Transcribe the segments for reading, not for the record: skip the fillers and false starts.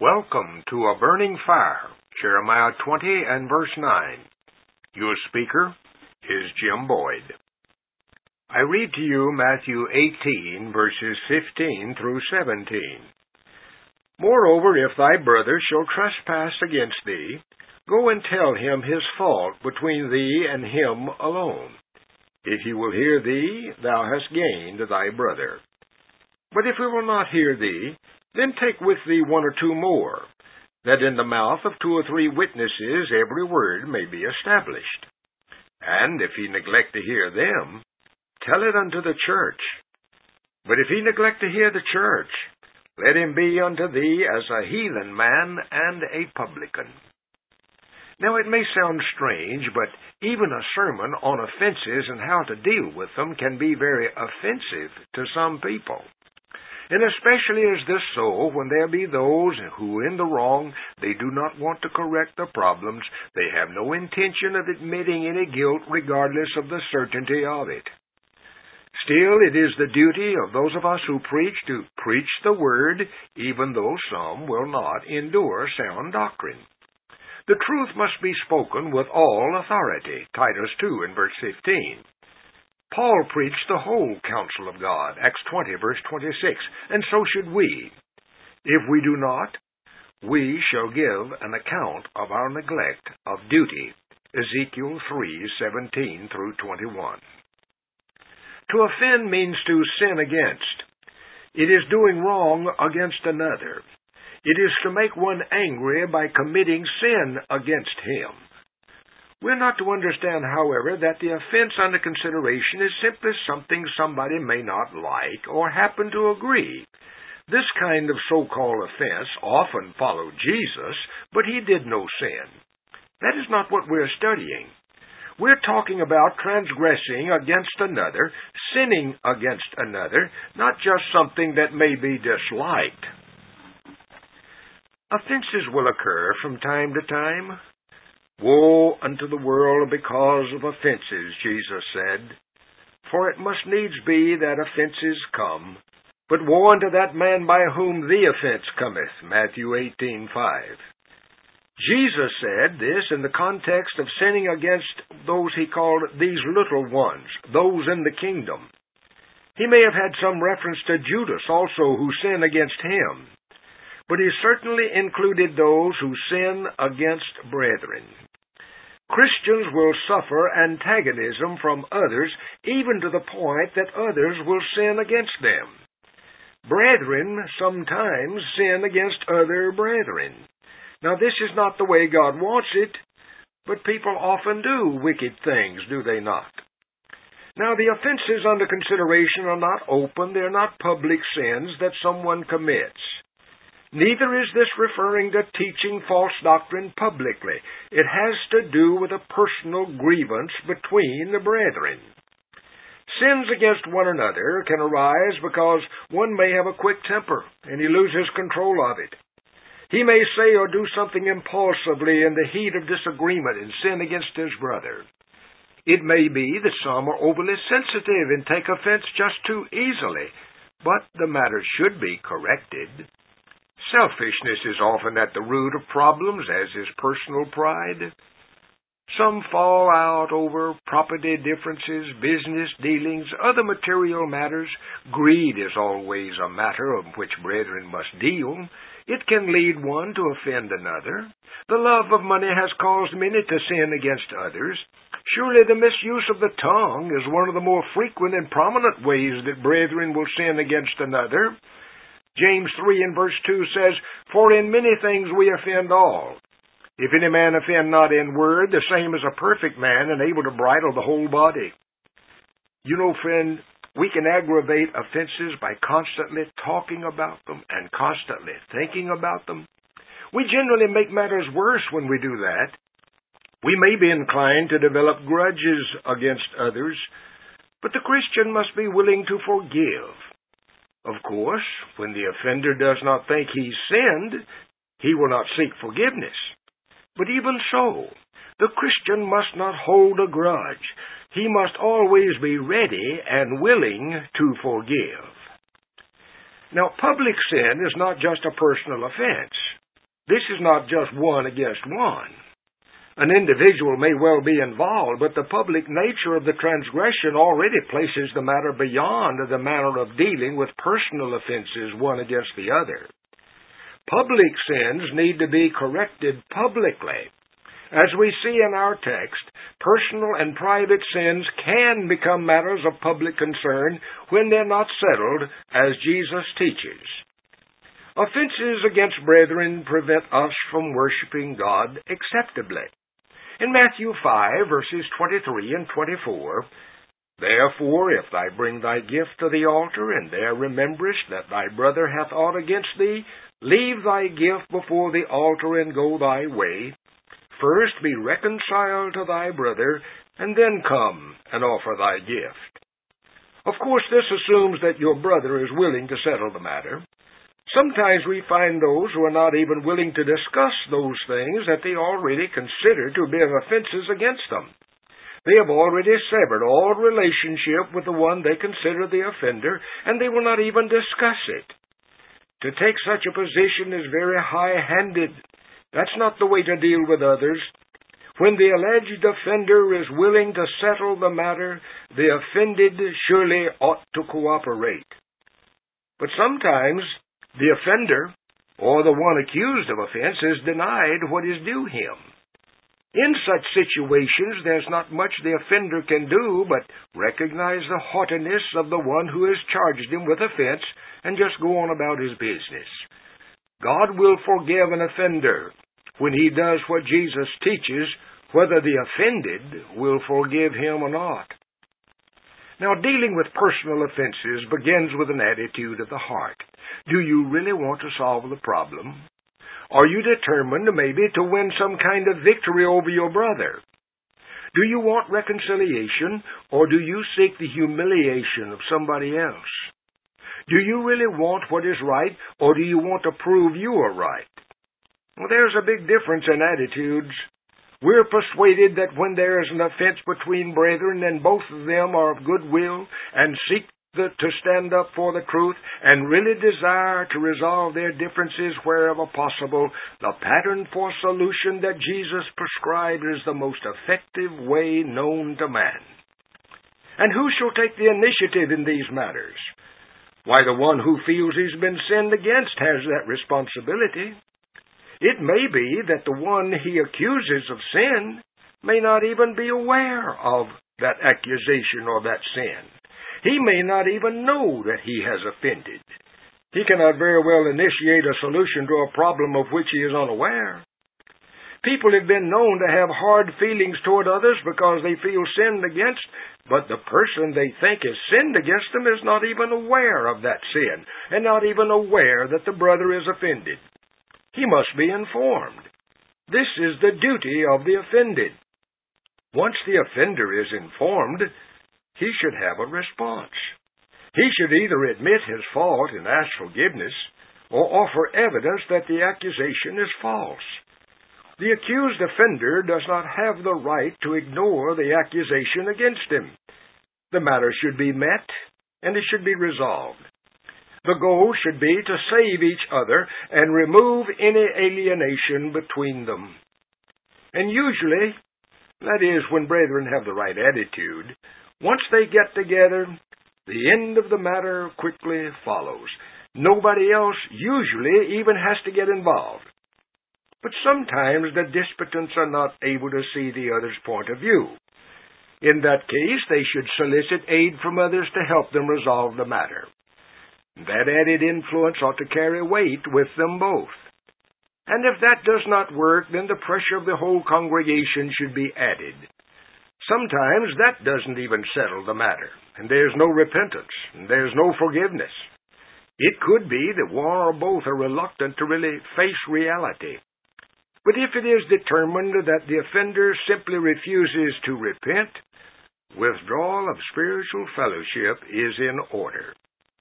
Welcome to A Burning Fire, Jeremiah 20 and verse 9. Your speaker is Jim Boyd. I read to you Matthew 18, verses 15 through 17. Moreover, if thy brother shall trespass against thee, go and tell him his fault between thee and him alone. If he will hear thee, thou hast gained thy brother. But if he will not hear thee, then take with thee one or two more, that in the mouth of two or three witnesses every word may be established. And if he neglect to hear them, tell it unto the church. But if he neglect to hear the church, let him be unto thee as a heathen man and a publican. Now it may sound strange, but even a sermon on offenses and how to deal with them can be very offensive to some people. And especially is this so when there be those who, in the wrong, they do not want to correct the problems, they have no intention of admitting any guilt regardless of the certainty of it. Still, it is the duty of those of us who preach to preach the word, even though some will not endure sound doctrine. The truth must be spoken with all authority, Titus 2 and verse 15. Paul preached the whole counsel of God, Acts 20, verse 26, and so should we. If we do not, we shall give an account of our neglect of duty, Ezekiel 3:17 through 21. To offend means to sin against. It is doing wrong against another. It is to make one angry by committing sin against him. We're not to understand, however, that the offense under consideration is simply something somebody may not like or happen to agree. This kind of so-called offense often followed Jesus, but he did no sin. That is not what we're studying. We're talking about transgressing against another, sinning against another, not just something that may be disliked. Offenses will occur from time to time. Woe unto the world because of offenses, Jesus said. For it must needs be that offenses come, but woe unto that man by whom the offense cometh, Matthew 18:5. Jesus said this in the context of sinning against those he called these little ones, those in the kingdom. He may have had some reference to Judas also who sinned against him, but he certainly included those who sin against brethren. Christians will suffer antagonism from others, even to the point that others will sin against them. Brethren sometimes sin against other brethren. Now this is not the way God wants it, but people often do wicked things, do they not? Now the offenses under consideration are not open, they're not public sins that someone commits. Neither is this referring to teaching false doctrine publicly. It has to do with a personal grievance between the brethren. Sins against one another can arise because one may have a quick temper and he loses control of it. He may say or do something impulsively in the heat of disagreement and sin against his brother. It may be that some are overly sensitive and take offense just too easily, but the matter should be corrected. Selfishness is often at the root of problems, as is personal pride. Some fall out over property differences, business dealings, other material matters. Greed is always a matter of which brethren must deal. It can lead one to offend another. The love of money has caused many to sin against others. Surely the misuse of the tongue is one of the more frequent and prominent ways that brethren will sin against another. James 3 and verse 2 says, For in many things we offend all. If any man offend not in word, the same is a perfect man and able to bridle the whole body. You know, friend, we can aggravate offenses by constantly talking about them and constantly thinking about them. We generally make matters worse when we do that. We may be inclined to develop grudges against others, but the Christian must be willing to forgive. Of course, when the offender does not think he's sinned, he will not seek forgiveness. But even so, the Christian must not hold a grudge. He must always be ready and willing to forgive. Now, public sin is not just a personal offense. This is not just one against one. An individual may well be involved, but the public nature of the transgression already places the matter beyond the manner of dealing with personal offenses one against the other. Public sins need to be corrected publicly. As we see in our text, personal and private sins can become matters of public concern when they're not settled, as Jesus teaches. Offenses against brethren prevent us from worshiping God acceptably. In Matthew 5, verses 23 and 24, "Therefore, if thou bring thy gift to the altar, and there rememberest that thy brother hath aught against thee, leave thy gift before the altar and go thy way. First be reconciled to thy brother, and then come and offer thy gift." Of course, this assumes that your brother is willing to settle the matter. Sometimes we find those who are not even willing to discuss those things that they already consider to be offenses against them. They have already severed all relationship with the one they consider the offender, and they will not even discuss it. To take such a position is very high-handed. That's not the way to deal with others. When the alleged offender is willing to settle the matter, the offended surely ought to cooperate. But sometimes the offender, or the one accused of offense, is denied what is due him. In such situations, there's not much the offender can do but recognize the haughtiness of the one who has charged him with offense and just go on about his business. God will forgive an offender when he does what Jesus teaches, whether the offended will forgive him or not. Now, dealing with personal offenses begins with an attitude of the heart. Do you really want to solve the problem? Are you determined maybe to win some kind of victory over your brother? Do you want reconciliation, or do you seek the humiliation of somebody else? Do you really want what is right, or do you want to prove you are right? Well, there's a big difference in attitudes. We're persuaded that when there is an offense between brethren and both of them are of good will and seek to stand up for the truth and really desire to resolve their differences wherever possible, the pattern for solution that Jesus prescribed is the most effective way known to man. And who shall take the initiative in these matters? Why, the one who feels he's been sinned against has that responsibility. It may be that the one he accuses of sin may not even be aware of that accusation or that sin. He may not even know that he has offended. He cannot very well initiate a solution to a problem of which he is unaware. People have been known to have hard feelings toward others because they feel sinned against, but the person they think is sinned against them is not even aware of that sin, and not even aware that the brother is offended. He must be informed. This is the duty of the offended. Once the offender is informed, he should have a response. He should either admit his fault and ask forgiveness, or offer evidence that the accusation is false. The accused offender does not have the right to ignore the accusation against him. The matter should be met, and it should be resolved. The goal should be to save each other and remove any alienation between them. And usually, that is, when brethren have the right attitude, once they get together, the end of the matter quickly follows. Nobody else usually even has to get involved. But sometimes the disputants are not able to see the other's point of view. In that case, they should solicit aid from others to help them resolve the matter. That added influence ought to carry weight with them both. And if that does not work, then the pressure of the whole congregation should be added. Sometimes that doesn't even settle the matter, and there's no repentance, and there's no forgiveness. It could be that one or both are reluctant to really face reality. But if it is determined that the offender simply refuses to repent, withdrawal of spiritual fellowship is in order.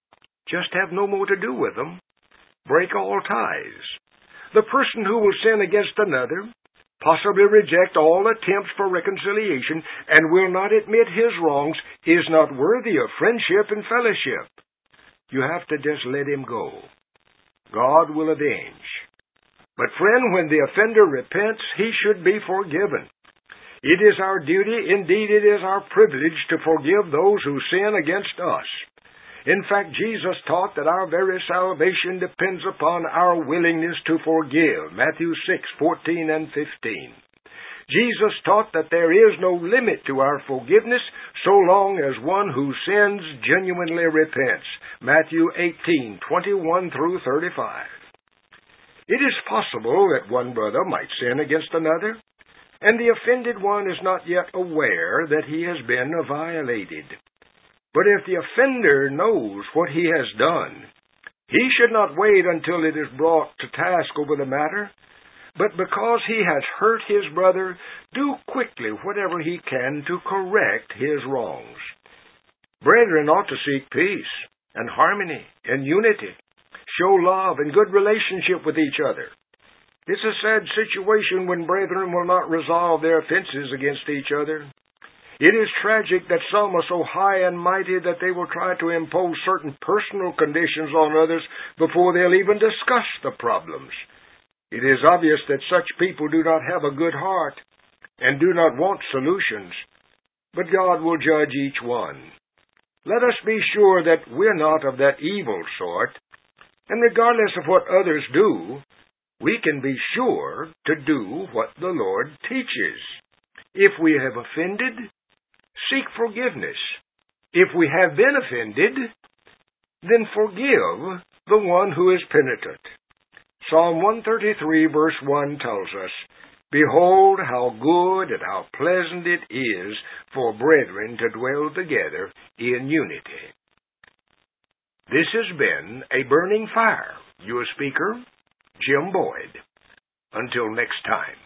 Just have no more to do with them. Break all ties. The person who will sin against another, possibly reject all attempts for reconciliation, and will not admit his wrongs, is not worthy of friendship and fellowship. You have to just let him go. God will avenge. But friend, when the offender repents, he should be forgiven. It is our duty, indeed it is our privilege, to forgive those who sin against us. In fact, Jesus taught that our very salvation depends upon our willingness to forgive. Matthew 6:14 and 15. Jesus taught that there is no limit to our forgiveness so long as one who sins genuinely repents. Matthew 18:21 through 35. It is possible that one brother might sin against another, and the offended one is not yet aware that he has been violated. But if the offender knows what he has done, he should not wait until it is brought to task over the matter, but because he has hurt his brother, do quickly whatever he can to correct his wrongs. Brethren ought to seek peace and harmony and unity, show love and good relationship with each other. It's a sad situation when brethren will not resolve their offenses against each other. It is tragic that some are so high and mighty that they will try to impose certain personal conditions on others before they'll even discuss the problems. It is obvious that such people do not have a good heart and do not want solutions, but God will judge each one. Let us be sure that we're not of that evil sort, and regardless of what others do, we can be sure to do what the Lord teaches. If we have offended, seek forgiveness. If we have been offended, then forgive the one who is penitent. Psalm 133 verse 1 tells us, "Behold how good and how pleasant it is for brethren to dwell together in unity." This has been A Burning Fire. Your speaker, Jim Boyd. Until next time.